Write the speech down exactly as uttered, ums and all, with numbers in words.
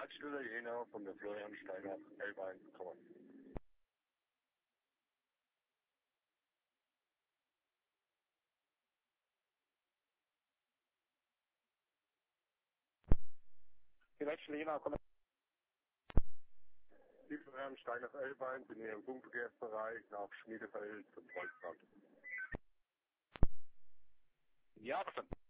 Leitstelle Jena von der Florian Steiner Elbein Tor. Die Leitstelle Jena, komm. Die Florian Steiner Elbein sind hier im Funkverkehrsbereich nach Schmiedefeld zum Volksland. Ja, verstanden.